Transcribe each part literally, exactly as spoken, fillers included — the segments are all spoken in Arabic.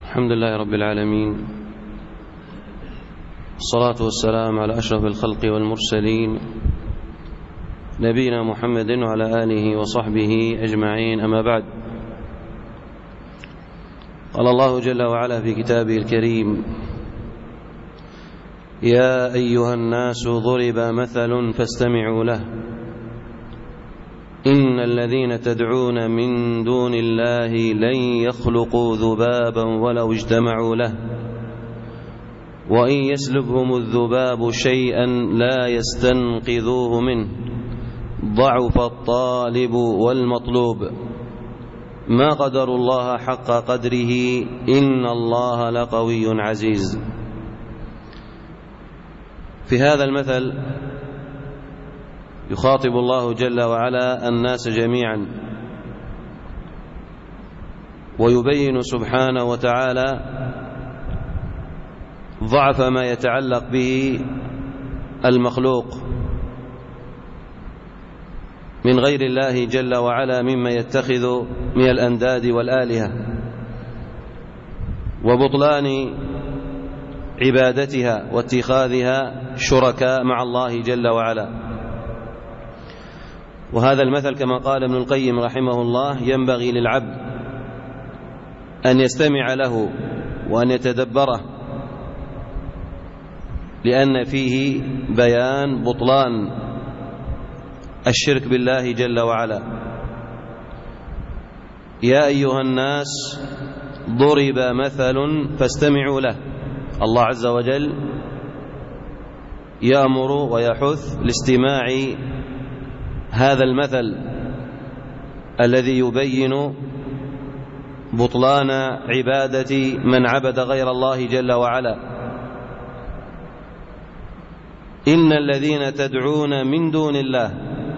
الحمد لله رب العالمين، الصلاة والسلام على أشرف الخلق والمرسلين نبينا محمد وعلى آله وصحبه أجمعين، أما بعد. قال الله جل وعلا في كتابه الكريم: يا أيها الناس ضرب مثل فاستمعوا له إن الذين تدعون من دون الله لن يخلقوا ذبابا ولو اجتمعوا له وإن يسلبهم الذباب شيئا لا يستنقذوه منه ضعف الطالب والمطلوب ما قدروا الله حق قدره إن الله لقوي عزيز. في هذا المثل يخاطب الله جل وعلا الناس جميعا، ويبين سبحانه وتعالى ضعف ما يتعلق به المخلوق من غير الله جل وعلا مما يتخذ من الأنداد والآلهة، وبطلان عبادتها واتخاذها شركاء مع الله جل وعلا. وهذا المثل كما قال ابن القيم رحمه الله ينبغي للعبد أن يستمع له وأن يتدبره، لأن فيه بيان بطلان الشرك بالله جل وعلا. يا أيها الناس ضرب مثل فاستمعوا له. الله عز وجل يأمر ويحث لاستماع هذا المثل الذي يبين بطلان عبادة من عبد غير الله جل وعلا. إن الذين تدعون من دون الله،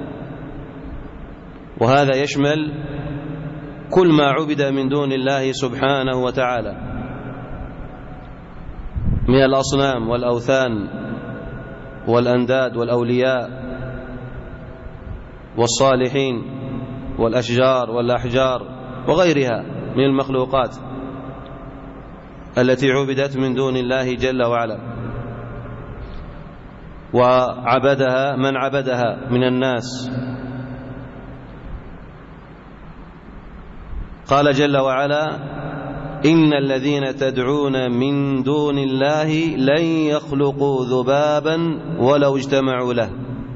وهذا يشمل كل ما عبد من دون الله سبحانه وتعالى من الأصنام والأوثان والأنداد والأولياء والصالحين والأشجار والأحجار وغيرها من المخلوقات التي عبدت من دون الله جل وعلا، وعبدها من عبدها من الناس. قال جل وعلا: إن الذين تدعون من دون الله لن يخلقوا ذبابا ولو اجتمعوا له.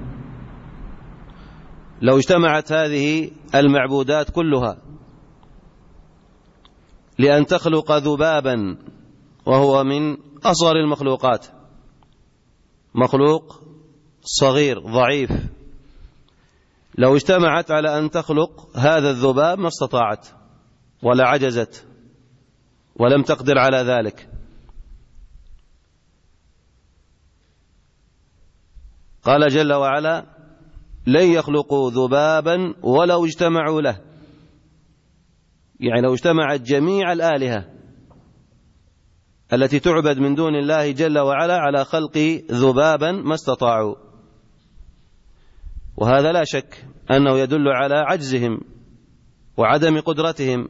لو اجتمعت هذه المعبودات كلها لأن تخلق ذبابا، وهو من أصغر المخلوقات، مخلوق صغير ضعيف، لو اجتمعت على أن تخلق هذا الذباب ما استطاعت ولا عجزت ولم تقدر على ذلك. قال جل وعلا: لن يخلقوا ذبابا ولو اجتمعوا له، يعني لو اجتمعت جميع الآلهة التي تعبد من دون الله جل وعلا على خلق ذبابا ما استطاعوا. وهذا لا شك أنه يدل على عجزهم وعدم قدرتهم.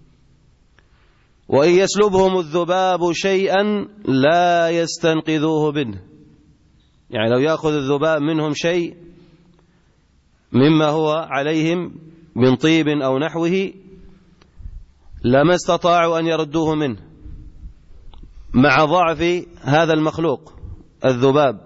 وإن يسلبهم الذباب شيئا لا يستنقذوه منه، يعني لو يأخذ الذباب منهم شيء مما هو عليهم من طيب أو نحوه لما استطاعوا أن يردوه منه، مع ضعف هذا المخلوق الذباب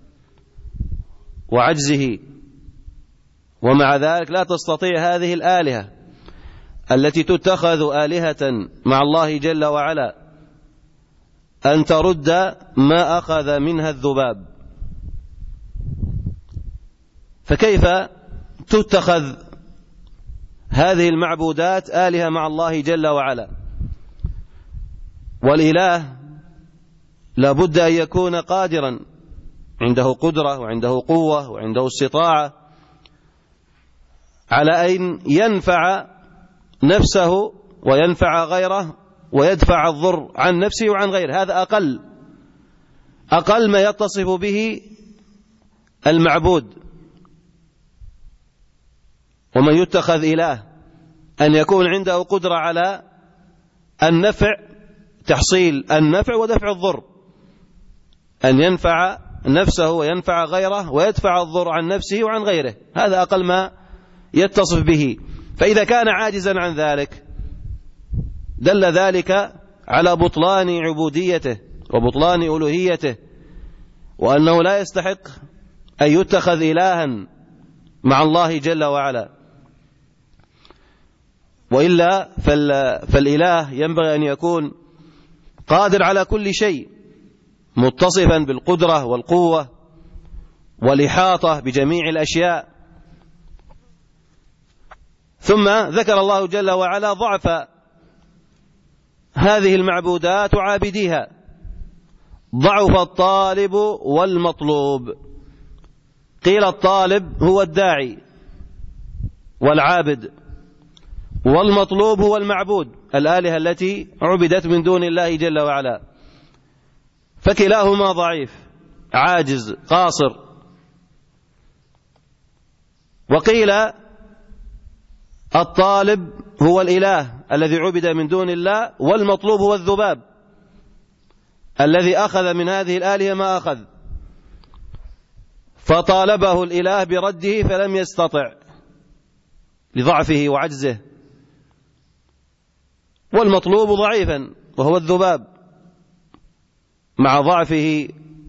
وعجزه. ومع ذلك لا تستطيع هذه الآلهة التي تتخذ آلهة مع الله جل وعلا أن ترد ما أخذ منها الذباب. فكيف تتخذ هذه المعبودات آلهة مع الله جل وعلا؟ والإله لابد أن يكون قادرا، عنده قدرة وعنده قوة وعنده استطاعة على أن ينفع نفسه وينفع غيره ويدفع الضر عن نفسه وعن غيره. هذا أقل أقل ما يتصف به المعبود. ومن يتخذ إله أن يكون عنده قدرة على النفع تحصيل النفع ودفع الضر، أن ينفع نفسه وينفع غيره ويدفع الضر عن نفسه وعن غيره، هذا أقل ما يتصف به. فإذا كان عاجزا عن ذلك دل ذلك على بطلان عبوديته وبطلان ألوهيته، وأنه لا يستحق أن يتخذ إلها مع الله جل وعلا. وإلا فالإله ينبغي أن يكون قادر على كل شيء، متصفا بالقدرة والقوة والإحاطة بجميع الأشياء. ثم ذكر الله جل وعلا ضعف هذه المعبودات وعابديها، ضعف الطالب والمطلوب. قيل الطالب هو الداعي والعابد، والمطلوب هو المعبود، الآلهة التي عبدت من دون الله جل وعلا، فكلاهما ضعيف عاجز قاصر. وقيل الطالب هو الإله الذي عبد من دون الله، والمطلوب هو الذباب الذي أخذ من هذه الآلهة ما أخذ، فطالبه الإله برده فلم يستطع لضعفه وعجزه، والمطلوب ضعيفا وهو الذباب مع ضعفه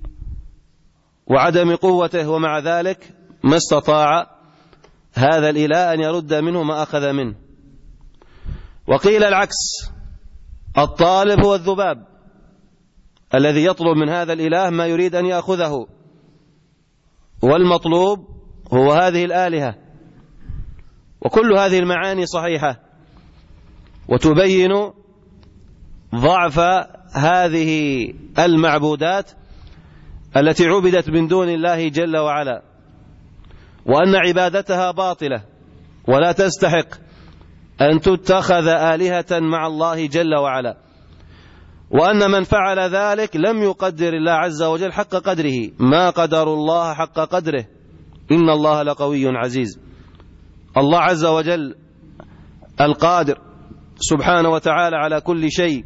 وعدم قوته، ومع ذلك ما استطاع هذا الإله أن يرد منه ما أخذ منه. وقيل العكس، الطالب هو الذباب الذي يطلب من هذا الإله ما يريد أن يأخذه، والمطلوب هو هذه الآلهة. وكل هذه المعاني صحيحة وتبين ضعف هذه المعبودات التي عبدت من دون الله جل وعلا، وأن عبادتها باطلة ولا تستحق أن تتخذ آلهة مع الله جل وعلا، وأن من فعل ذلك لم يقدر الله عز وجل حق قدره، ما قدر الله حق قدره، إن الله لقوي عزيز. الله عز وجل القادر سبحانه وتعالى على كل شيء،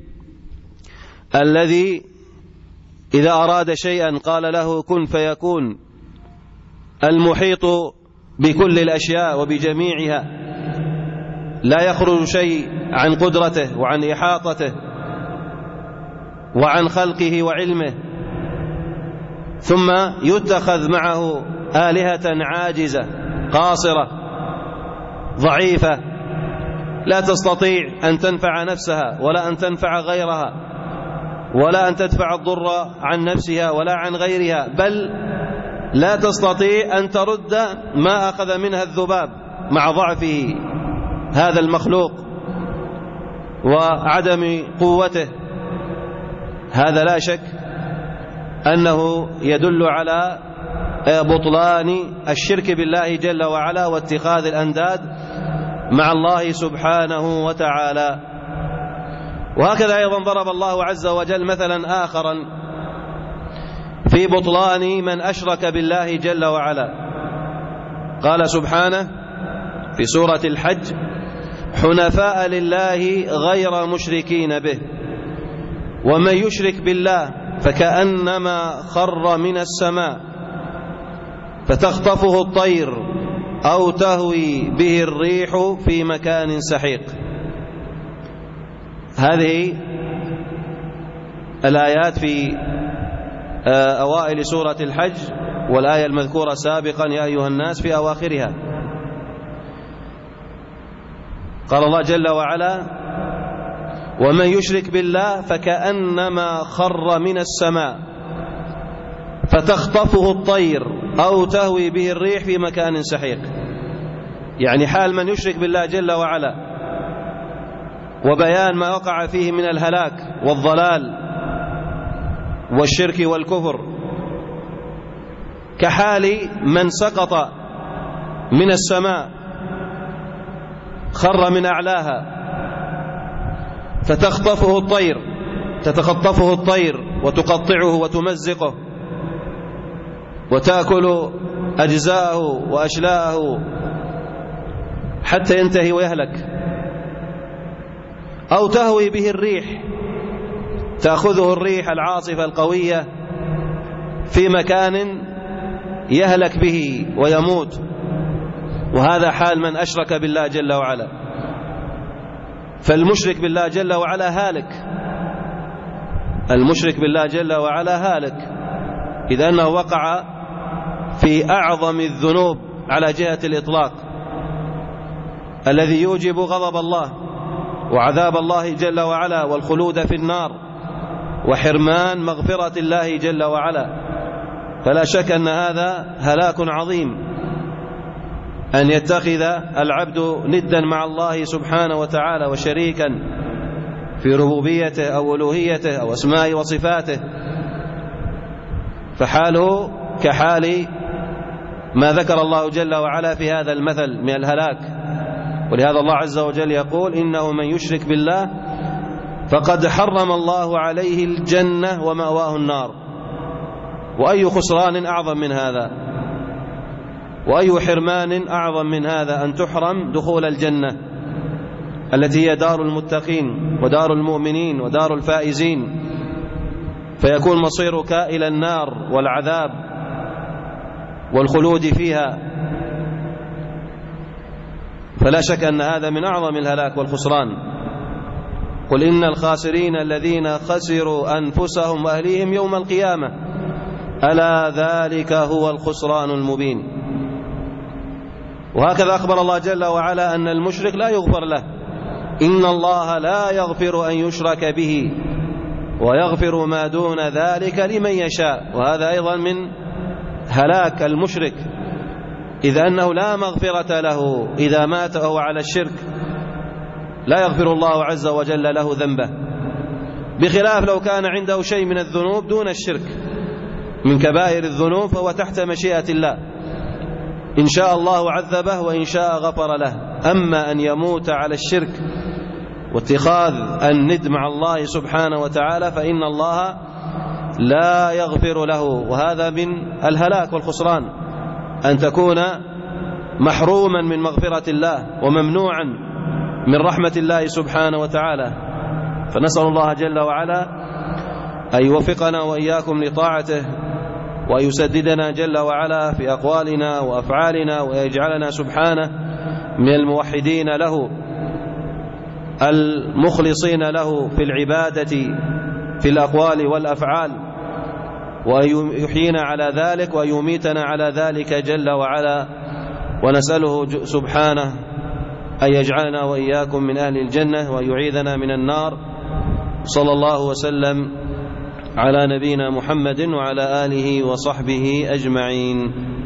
الذي إذا أراد شيئا قال له كن فيكون، المحيط بكل الأشياء وبجميعها، لا يخرج شيء عن قدرته وعن إحاطته وعن خلقه وعلمه، ثم يتخذ معه آلهة عاجزة قاصرة ضعيفة لا تستطيع أن تنفع نفسها ولا أن تنفع غيرها ولا أن تدفع الضر عن نفسها ولا عن غيرها، بل لا تستطيع أن ترد ما أخذ منها الذباب مع ضعفه هذا المخلوق وعدم قوته. هذا لا شك أنه يدل على بطلان الشرك بالله جل وعلا واتخاذ الأنداد مع الله سبحانه وتعالى. وهكذا أيضا ضرب الله عز وجل مثلا آخرا في بطلان من أشرك بالله جل وعلا، قال سبحانه في سورة الحج: حنفاء لله غير مشركين به، ومن يشرك بالله فكأنما خر من السماء فتخطفه الطير أو تهوي به الريح في مكان سحيق. هذه الآيات في أوائل سورة الحج، والآية المذكورة سابقا يا أيها الناس في أواخرها. قال الله جل وعلا: ومن يشرك بالله فكأنما خر من السماء فتخطفه الطير أو تهوي به الريح في مكان سحيق. يعني حال من يشرك بالله جل وعلا وبيان ما وقع فيه من الهلاك والضلال والشرك والكفر، كحال من سقط من السماء خر من أعلاها فتخطفه الطير تتخطفه الطير وتقطعه وتمزقه وتأكل أجزاءه وأشلاءه حتى ينتهي ويهلك، أو تهوي به الريح تأخذه الريح العاصفة القوية في مكان يهلك به ويموت، وهذا حال من أشرك بالله جل وعلا. فالمشرك بالله جل وعلا هالك، المشرك بالله جل وعلا هالك، إذا أنه وقع في أعظم الذنوب على جهة الإطلاق الذي يوجب غضب الله وعذاب الله جل وعلا والخلود في النار وحرمان مغفرة الله جل وعلا. فلا شك أن هذا هلاك عظيم، أن يتخذ العبد ندا مع الله سبحانه وتعالى وشريكا في ربوبيته أو ألوهيته أو أسماء وصفاته، فحاله كحال ما ذكر الله جل وعلا في هذا المثل من الهلاك. ولهذا الله عز وجل يقول: إنه من يشرك بالله فقد حرم الله عليه الجنة ومأواه النار. وأي خسران أعظم من هذا، وأي حرمان أعظم من هذا، أن تحرم دخول الجنة التي هي دار المتقين ودار المؤمنين ودار الفائزين، فيكون مصيرك إلى النار والعذاب والخلود فيها. فلا شك أن هذا من أعظم الهلاك والخسران. قل إن الخاسرين الذين خسروا أنفسهم وأهليهم يوم القيامة ألا ذلك هو الخسران المبين. وهكذا أخبر الله جل وعلا أن المشرك لا يغفر له، إن الله لا يغفر أن يشرك به ويغفر ما دون ذلك لمن يشاء. وهذا أيضا من هلاك المشرك، إذا أنه لا مغفرة له إذا مات وهو على الشرك، لا يغفر الله عز وجل له ذنبه، بخلاف لو كان عنده شيء من الذنوب دون الشرك من كبائر الذنوب فهو تحت مشيئة الله، إن شاء الله عذبه وإن شاء غفر له. أما أن يموت على الشرك واتخاذ الند مع الله سبحانه وتعالى فإن الله لا يغفر له. وهذا من الهلاك والخسران، أن تكون محروما من مغفرة الله وممنوعا من رحمة الله سبحانه وتعالى. فنسأل الله جل وعلا أن يوفقنا وإياكم لطاعته، وأن يسددنا جل وعلا في أقوالنا وأفعالنا، ويجعلنا سبحانه من الموحدين له المخلصين له في العبادة في الأقوال والأفعال، وأن يحيينا على ذلك وأن يميتنا على ذلك جل وعلا. ونسأله سبحانه أن يجعلنا وإياكم من أهل الجنة وأن يعيذنا من النار. صلى الله وسلم على نبينا محمد وعلى آله وصحبه أجمعين.